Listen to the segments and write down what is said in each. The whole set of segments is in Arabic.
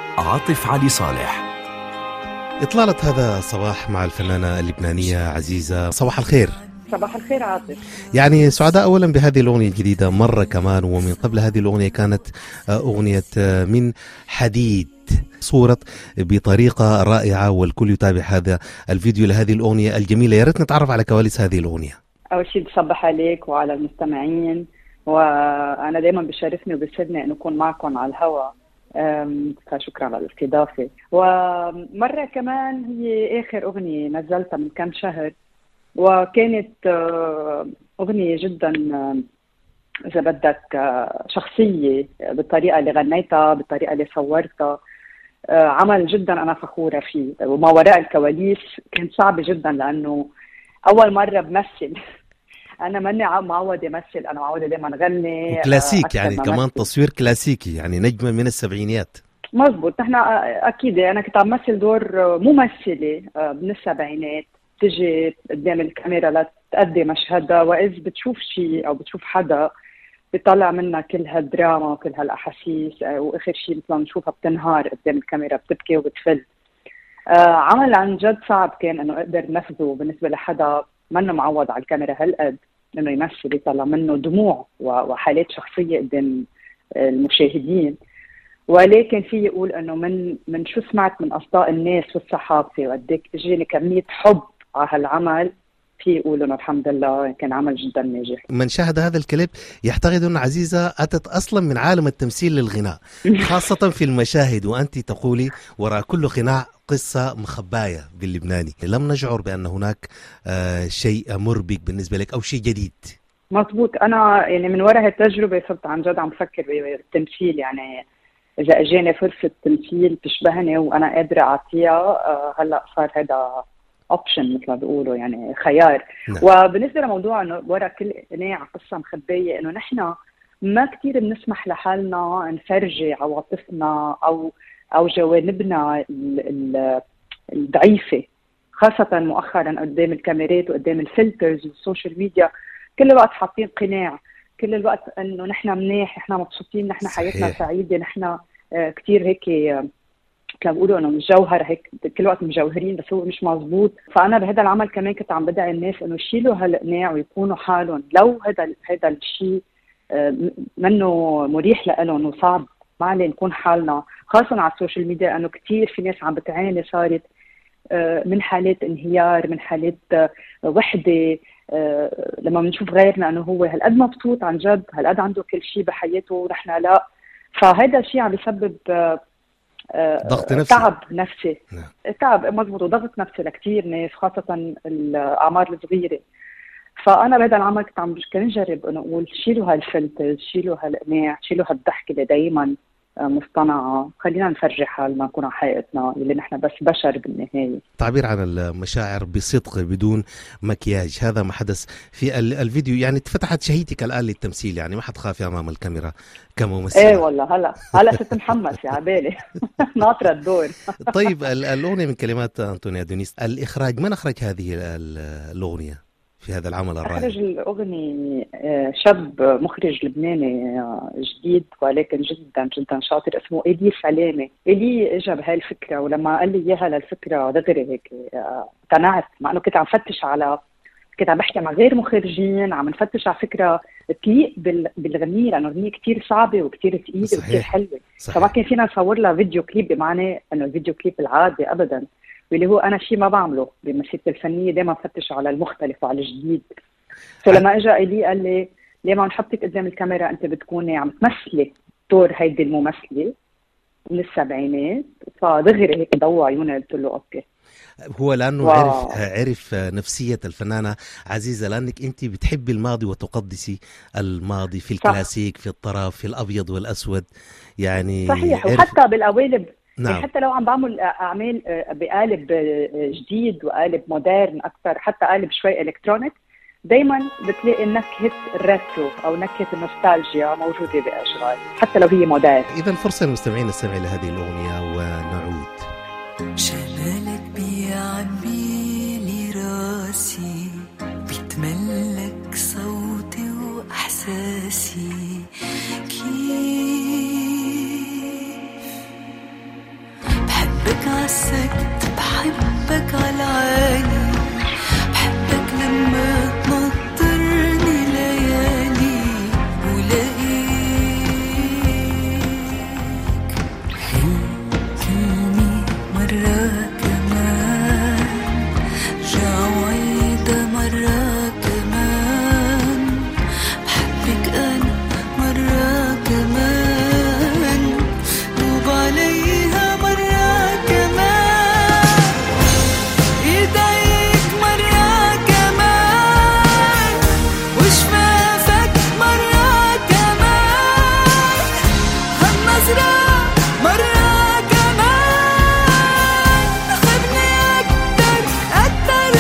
عاطف علي صالح. إطلالة هذا الصباح مع الفنانة اللبنانية عزيزة. صباح الخير. صباح الخير عاطف. يعني سعداء أولا بهذه الأغنية الجديدة مرة كمان، ومن قبل هذه الأغنية كانت أغنية من حديد، صورت بطريقة رائعة والكل يتابع هذا الفيديو لهذه الأغنية الجميلة. يا ريت نتعرف على كواليس هذه الأغنية. أول شيء بصبح عليك وعلى المستمعين، وأنا دايما بشرفني وبسعدني أن أكون معكم على الهواء، فشكرا على الاستضافة. ومرة كمان هي آخر أغنية نزلتها من كم شهر، وكانت أغنية جدا إذا بدك شخصية بالطريقة اللي غنيتها، بالطريقة اللي صورتها. عمل جدا أنا فخورة فيه، وما وراء الكواليس كانت صعبة جدا لأنه أول مرة بمثل. أنا ماني معودة أمثل، أنا معودة دايما أغني كلاسيك، يعني كمان تصوير كلاسيكي، يعني نجمة من السبعينيات. مزبوط. نحن أكيد أنا كنت عم مثل دور ممثلة من السبعينات، تجي قدام الكاميرا لتأدي مشهدها، وإذ بتشوف شيء أو بتشوف حدا بيطلع منها كل هالدراما وكل هالأحاسيس، وآخر شيء مثلا نشوفها بتنهار قدام الكاميرا، بتبكي وبتفل. عمل عن جد صعب كان إنه أقدر نفذه بالنسبة لحدا منه معود على الكاميرا هالقد، إنه يمثل يطلع منه دموع وحالات شخصية قدام المشاهدين. ولكن في يقول إنه من شو سمعت من أصداء الناس والصحافة وقديك إجاني كمية حب على هالعمل، في يقولوا إنه الحمد لله كان عمل جدا ناجح. من شاهد هذا الكليب يعتقد أن عزيزة أتت أصلا من عالم التمثيل للغناء، خاصة في المشاهد، وأنت تقولي وراء كل غناء قصة مخباية باللبناني. لم نشعر بأن هناك شيء مربك بالنسبة لك أو شيء جديد؟ مظبوط. أنا يعني من وراء هالتجربة صرت عن جد عم فكر بالتمثيل، يعني إذا أجاني فرصة تمثيل تشبهني وأنا قادرة أعطيها، هلأ صار هذا اوبشن مثل ما بيقولوا، يعني خيار. نعم. وبالنسبه لموضوع انه ورا كل قناع قصه مخبيه، انه نحن ما كثير بنسمح لحالنا نفرجي عواطفنا او جوانبنا الضعيفه، خاصه مؤخرا قدام الكاميرات وقدام الفلترز والسوشيال ميديا. كل الوقت حاطين قناع، كل الوقت انه نحن منيح، نحن مبسوطين، نحن حياتنا سعيده، نحن كثير هيك كانوا بيقولوا انه مجوهر، هيك كل وقت مجوهرين، بس هو مش مزبوط. فانا بهذا العمل كمان كنت عم بدعي الناس انه يشيلوا هالقناع ويكونوا حالهم، لو هذا الشيء منه مريح لهم وصعب، ما عليه نكون حالنا، خاصه على السوشيال ميديا، انه كثير في ناس عم بتعاني، صارت من حالات انهيار، من حالات وحده، لما بنشوف غيرنا انه هو هالقد مبسوط عن جد، هالقد عنده كل شيء بحياته ونحن لا. فهذا الشيء عم بيسبب ضغط نفسي، تعب نفسي. نعم. تعب مضبوط، وضغط نفسي لكثير ناس، خاصة الأعمار الصغيرة. فأنا بهذا العمل كنت عم نجرب إنه أقول شيلوا هالفلتر، شيلوا هالقناع، شيلوا هالضحكة اللي دايما مصطنعة، خلينا نفرجي حالنا، نكون على حقيقتنا اللي نحن بس بشر بالنهاية. تعبير عن المشاعر بصدق بدون مكياج، هذا ما حدث في الفيديو. يعني اتفتحت شهيتك الآن للتمثيل، يعني ما حتخافي أمام الكاميرا كممثلة؟ ايه والله هلا صرت محمس يا عبالي ناطرة الدور. طيب الأغنية من كلمات أنطوني أدونيس، الإخراج من أخرج هذه الأغنية في هذا العمل الرائع؟ أخرج الأغنية شاب مخرج لبناني جديد، ولكن جدا جدا شاطر، اسمه إلي سلامة. إلي إجا بهاي الفكرة، ولما قال لي إياها للفكرة دغري هيك اقتنعت، مع إنه كنت عم فتش كنت عم بحكي مع غير مخرجين، عم نفتش على فكرة تليق بالغنية، لأنه الغنية كتير صعبة وكتير تقيلة وكتير حلوة. فما كان فينا نصور لها فيديو كليب، بمعنى إنه الفيديو كليب العادي أبدا، واللي هو أنا شيء ما بعمله بمسيرتي الفنية، دايما فتش على المختلف وعلى الجديد. فلما اجى إلي قال لي ليه ما نحطك قدام الكاميرا، أنت بتكوني عم تمثلي دور هيدي الممثلة من السبعينات. فدغري هيك ضوى عيوني، قلت له أوكي. هو لأنه عرف نفسية الفنانة عزيزة، لأنك أنت بتحبي الماضي وتقدسي الماضي في الكلاسيك، في الطرف، في الأبيض والأسود، يعني صحيح. وحتى بالقوالب، نعم. يعني حتى لو عم بعمل أعمال بقالب جديد وقالب مودرن أكثر، حتى قالب شوي إلكترونيك، دايما بتلاقي نكهة الريترو أو نكهة النوستالجيا موجودة بأشغال حتى لو هي مودرن. إذا فرصة للمستمعين نستمع لهذه الأغنية ونعود. شمالك بيعبيلي راسي، بيتملك صوتي وإحساسي، كيف مسكت بحبك عالعالي، بحبك لما تنطرني ليالي ولاقيك. خليني مرة كمان رجع وعيدة مرة كمان، بحبك أنا مرة كمان، دوب عليها مرة كمان، ايديك مرة كمان، وشفافك مرة كمان، هالنظرة مرة كمان، خدني أكتر أكتر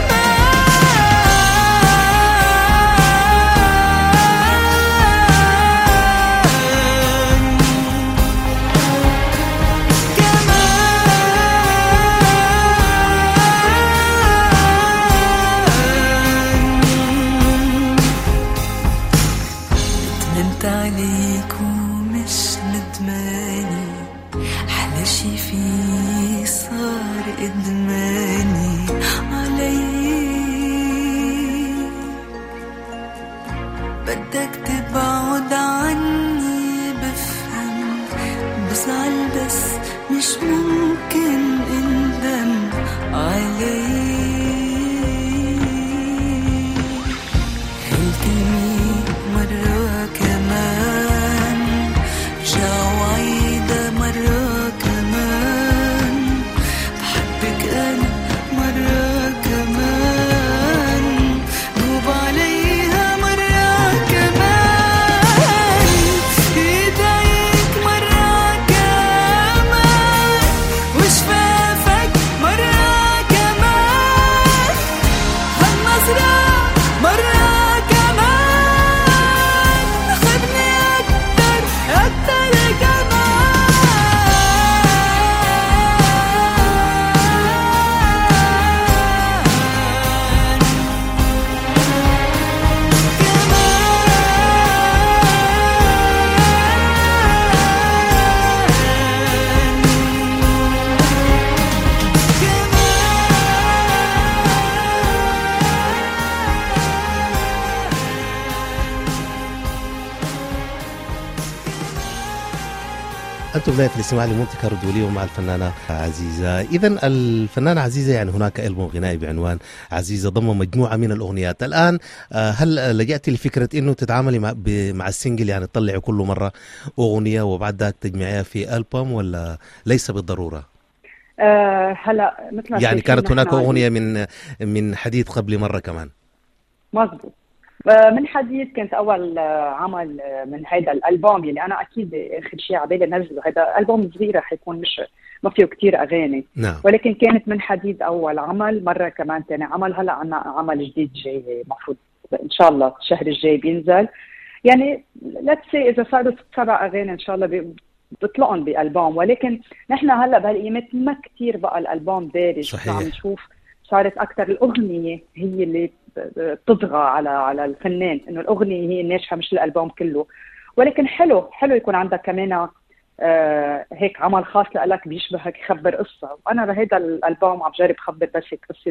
ندمت عليك ومش ندماني، أحلى شي فيه صار إدماني عليك. بدك تبعد عني بفهم، بزعل بس مش ممكن اندم عليك. خلتني مرة كمان رجع وعيدة مرة كمان، بحبك أنا مرة كمان، دوب عليها مرة كمان، ايديك مرة كمان، وشفافك مرة كمان، هالنظرة مرة كمان، خدني أكتر أكتر أنتم بداية الاستماع لمونتي ردولي ومع الفنانة عزيزة. إذن الفنانة عزيزة يعني هناك ألبوم غنائي بعنوان عزيزة ضم مجموعة من الأغنيات. الآن هل لجأتي لفكرة إنه تتعاملي مع السنجل، يعني تطلعي كل مرة أغنية وبعد ذلك تجمعيها في ألبوم، ولا ليس بالضرورة؟ هلا مثل يعني كانت هناك أغنية من حديد قبل مرة كمان. مظبوط. من حديد كانت أول عمل من هذا الألبوم، يعني أنا أكيد آخر شيء عبالي نزله هذا ألبوم صغير رح يكون مش ما فيه كتير أغاني. نعم. ولكن كانت من حديد أول عمل، مرة كمان تاني عمل. هلا عنا عمل جديد جاي مفروض إن شاء الله الشهر الجاي بينزل. يعني let's say إذا صاروا 7 أغاني إن شاء الله بيطلعون بألبوم. ولكن نحن هلا بهالقيمة ما كتير بقى الألبوم دارج. عم نشوف صارت أكتر الأغنية هي اللي تطغى على الفنان، إنه الأغنية هي الناجحة مش الألبوم كله. ولكن حلو يكون عندك كمان هيك عمل خاص لك بيشبهك يخبر قصة. وأنا بهذا الألبوم عم جرب خبر بس قصة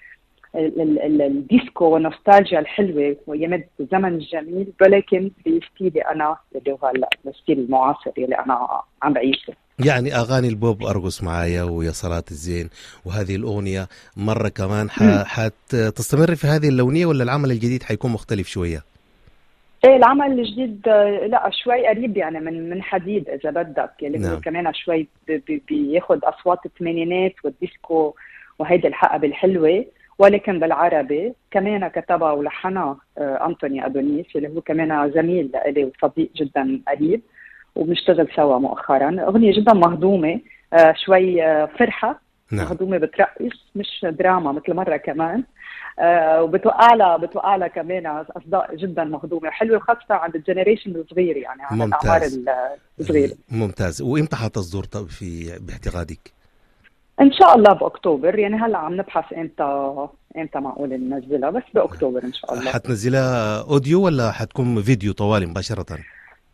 الديسكو والنوستالجيا الحلوة ويمد الزمن الجميل، ولكن بستيلي أنا اللي هو الستيل المعاصر اللي أنا عم بعيشه. يعني أغاني البوب أرقص معايا ويا صلاة الزين، وهذه الأغنية مرة كمان تستمر في هذه اللونية، ولا العمل الجديد حيكون مختلف شوية؟ ايه العمل الجديد لا شوي قريب يعني من حديد إذا بدك، اللي يعني هو كمان شوي بياخد أصوات الثمانينات والديسكو وهيدي الحقب الحلوة، ولكن بالعربي. كمان كتبها ولحنها أنطوني أدونيس اللي هو كمان زميل لي وصديق جدا قريب، وبنشتغل سوا مؤخرا. أغنية جدا مهضومة، شوي فرحة. نعم. مهضومة بترقص مش دراما مثل مرة كمان. وبتوقع لها كمان أصداء جدا مهضومة حلوة، خاصة عند الجنريشن الصغير يعني عند الأعمار الصغيرة. ممتاز. وإمتى حتصدر باعتقادك؟ إن شاء الله بأكتوبر. يعني هلا عم نبحث إمتى معقول ننزلها، بس بأكتوبر إن شاء الله. حتنزلها أوديو ولا حتكون فيديو طوالي مباشرة؟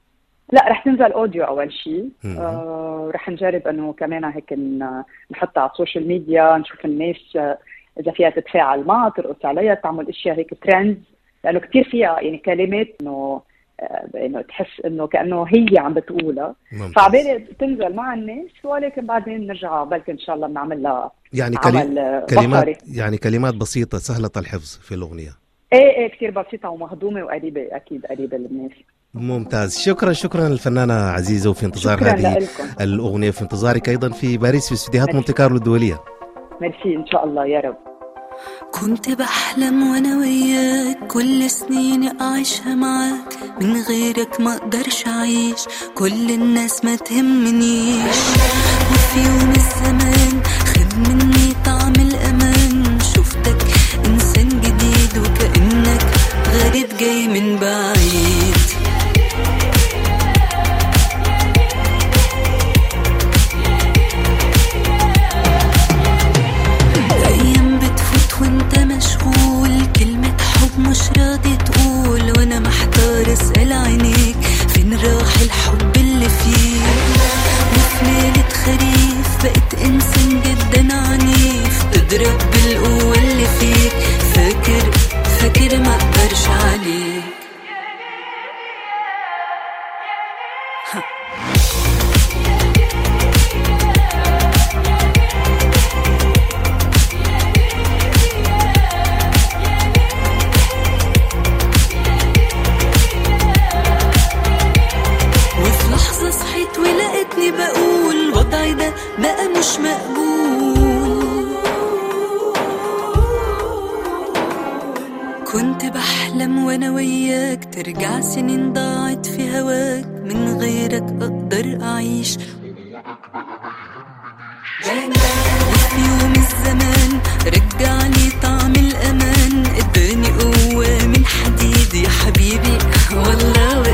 لا رح تنزل اوديو اول شيء. رح نجرب انه كمان هيك نحطها على السوشيال ميديا، نشوف الناس اذا فيها تتفاعل معها، ترقص عليها، تعمل اشياء هيك ترند، لانه كثير فيها يعني كلمات انه تحس انه كانه هي عم بتقولها، فعبالي تنزل مع الناس، ولكن بعدين نرجع بلكي ان شاء الله بنعمل لها يعني كلمات يعني كلمات بسيطه سهله الحفظ في الاغنيه. ايه كثير بسيطه ومهضومه وقريبه، اكيد قريبه للناس. ممتاز. شكرا الفنانة عزيزة، وفي انتظار هذه الأغنية، في انتظارك أيضا في باريس في استديوهات مونتي كارلو الدولية. ميرسي إن شاء الله يا رب. كنت بحلم وانا وياك كل سنيني اعيشها معاك، من غيرك ما اقدرش اعيش، كل الناس ما تهمنيش، وفي يوم الزمان خد مني طعم الامان، شفتك انسان جديد وكأنك غريب جاي من بعيد. وانت مشغول كلمة حب مش راضي تقول، وانا محتار اسأل عينيك فين راح الحب اللي فيه، وفي ليلة خريف بقيت انسان جدا عنيف، اضرب بالقوة اللي فيك، فاكر ما اقدرش عليك. بقول وضعي ده بقى مش مقبول، كنت بحلم وانا وياك ترجع سنين ضاعت في هواك، من غيرك اقدر اعيش، وفي يوم الزمان رجعني طعم الامان، اداني قوة من حديد يا حبيبي والله